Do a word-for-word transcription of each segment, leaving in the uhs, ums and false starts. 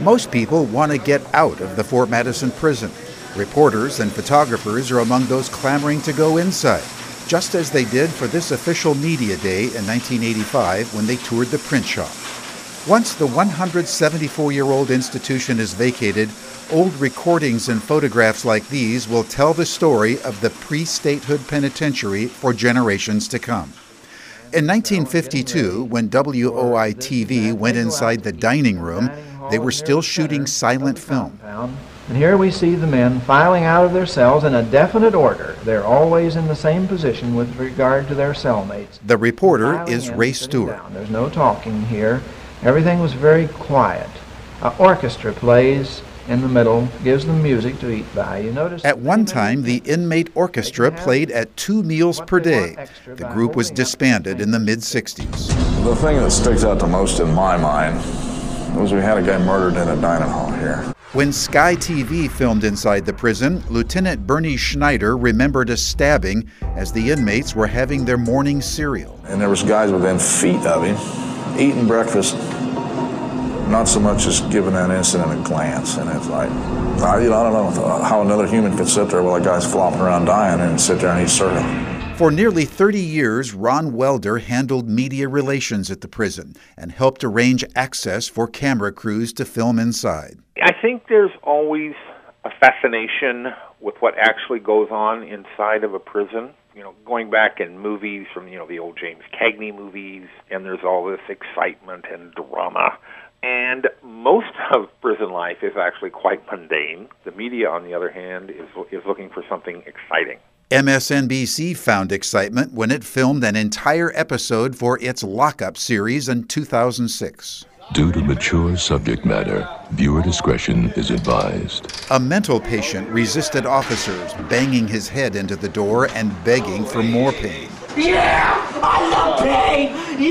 Most people want to get out of the Fort Madison prison. Reporters and photographers are among those clamoring to go inside, just as they did for this official media day in nineteen eighty-five when they toured the print shop. Once the one hundred seventy-four-year-old institution is vacated, old recordings and photographs like these will tell the story of the pre-statehood penitentiary for generations to come. In nineteen fifty-two, when W O I T V went inside the dining room, they were still shooting silent film. And here we see the men filing out of their cells in a definite order. They're always in the same position with regard to their cellmates. The reporter is Ray Stewart. There's no talking here. Everything was very quiet. An orchestra plays in the middle, gives them music to eat by. You notice at one time, the inmate orchestra played at two meals per day. The group was disbanded in the mid sixties. The thing that sticks out the most in my mind was we had a guy murdered in a dining hall here. When Sky T V filmed inside the prison, Lieutenant Bernie Schneider remembered a stabbing as the inmates were having their morning cereal. And there was guys within feet of him eating breakfast, not so much as giving that incident a glance. And it's like, I, you know, I don't know how another human could sit there while a guy's flopping around dying and sit there and eat cereal. For nearly thirty years, Ron Welder handled media relations at the prison and helped arrange access for camera crews to film inside. I think there's always a fascination with what actually goes on inside of a prison. You know, going back in movies from, you know, the old James Cagney movies, and there's all this excitement and drama. And most of prison life is actually quite mundane. The media, on the other hand, is is looking for something exciting. M S N B C found excitement when it filmed an entire episode for its Lockup series in two thousand six. Due to mature subject matter, viewer discretion is advised. A mental patient resisted officers, banging his head into the door and begging for more pain. Yeah! I love pain!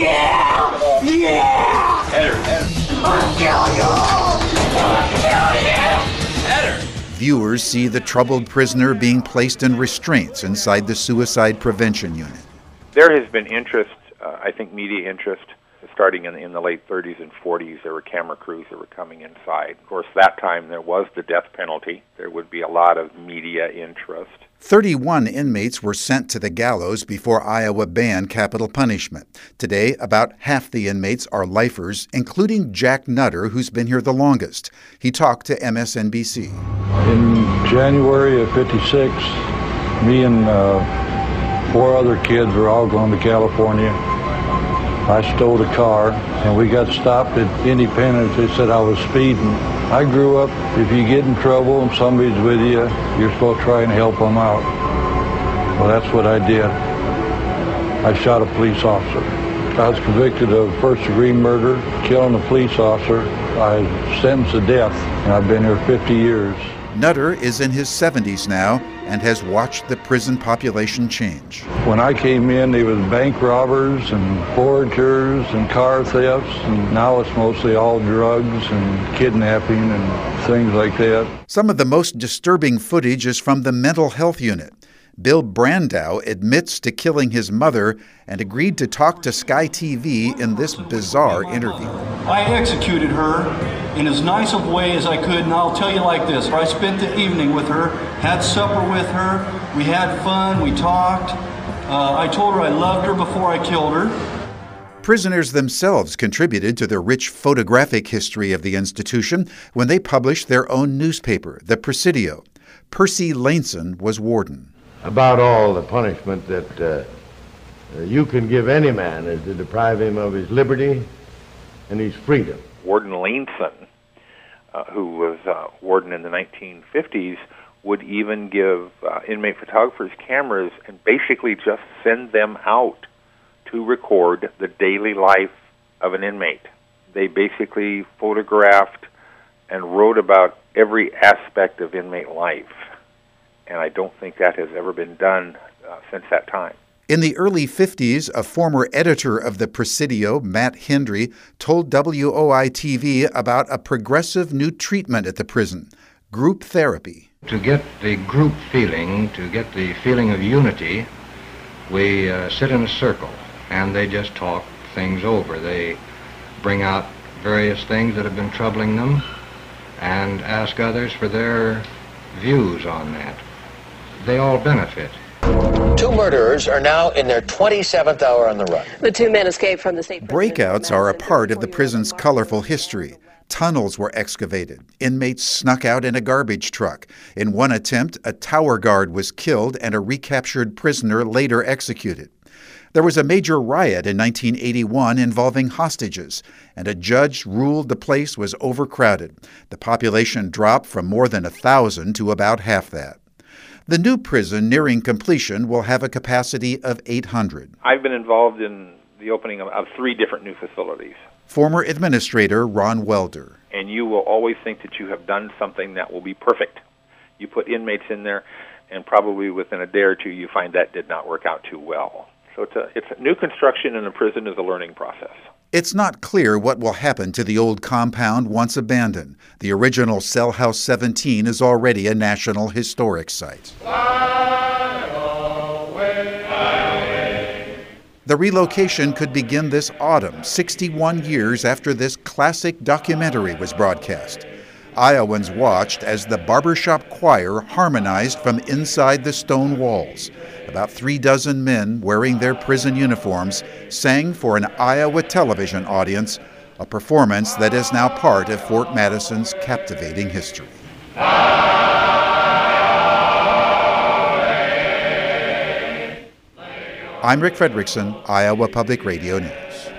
Yeah! Yeah! Eder, Eder. I'll kill you! I'll kill you! Eder! Viewers see the troubled prisoner being placed in restraints inside the suicide prevention unit. There has been interest, uh, I think media interest, starting in, in the late thirties and forties. There were camera crews that were coming inside. Of course, that time there was the death penalty. There would be a lot of media interest. thirty-one inmates were sent to the gallows before Iowa banned capital punishment. Today, about half the inmates are lifers, including Jack Nutter, who's been here the longest. He talked to M S N B C. In January of fifty-six, me and uh, four other kids were all going to California. I stole a car, and we got stopped at Independence. They said I was speeding. I grew up, if you get in trouble and somebody's with you, you're supposed to try and help them out. Well, that's what I did. I shot a police officer. I was convicted of first-degree murder, killing a police officer. I was sentenced to death, and I've been here fifty years. Nutter is in his seventies now and has watched the prison population change. When I came in, there was bank robbers and foragers and car thefts, and now it's mostly all drugs and kidnapping and things like that. Some of the most disturbing footage is from the mental health unit. Bill Brandow admits to killing his mother and agreed to talk to Sky T V in this bizarre interview. I executed her in as nice a way as I could, and I'll tell you like this. I spent the evening with her, had supper with her, we had fun, we talked. Uh, I told her I loved her before I killed her. Prisoners themselves contributed to the rich photographic history of the institution when they published their own newspaper, the Presidio. Percy Laneson was warden. About all the punishment that uh, you can give any man is to deprive him of his liberty and his freedom. Warden Laneson, uh, who was uh, warden in the nineteen fifties, would even give uh, inmate photographers cameras and basically just send them out to record the daily life of an inmate. They basically photographed and wrote about every aspect of inmate life. And I don't think that has ever been done uh, since that time. In the early fifties, a former editor of the Presidio, Matt Hendry, told W O I T V about a progressive new treatment at the prison, group therapy. To get the group feeling, to get the feeling of unity, we uh, sit in a circle and they just talk things over. They bring out various things that have been troubling them and ask others for their views on that. They all benefit. Two murderers are now in their twenty-seventh hour on the run. The two men escaped from the state prison. Breakouts are a part of the prison's colorful history. Tunnels were excavated. Inmates snuck out in a garbage truck. In one attempt, a tower guard was killed and a recaptured prisoner later executed. There was a major riot in nineteen eighty-one involving hostages, and a judge ruled the place was overcrowded. The population dropped from more than a thousand to about half that. The new prison nearing completion will have a capacity of eight hundred. I've been involved in the opening of, of three different new facilities. Former Administrator Ron Welder. And you will always think that you have done something that will be perfect. You put inmates in there, and probably within a day or two you find that did not work out too well. So it's a, it's a new construction in a prison is a learning process. It's not clear what will happen to the old compound once abandoned. The original Cell House seventeen is already a National Historic Site. The relocation could begin this autumn, sixty-one years after this classic documentary was broadcast. Iowans watched as the barbershop choir harmonized from inside the stone walls. About three dozen men wearing their prison uniforms sang for an Iowa television audience, a performance that is now part of Fort Madison's captivating history. I'm Rick Fredrickson, Iowa Public Radio News.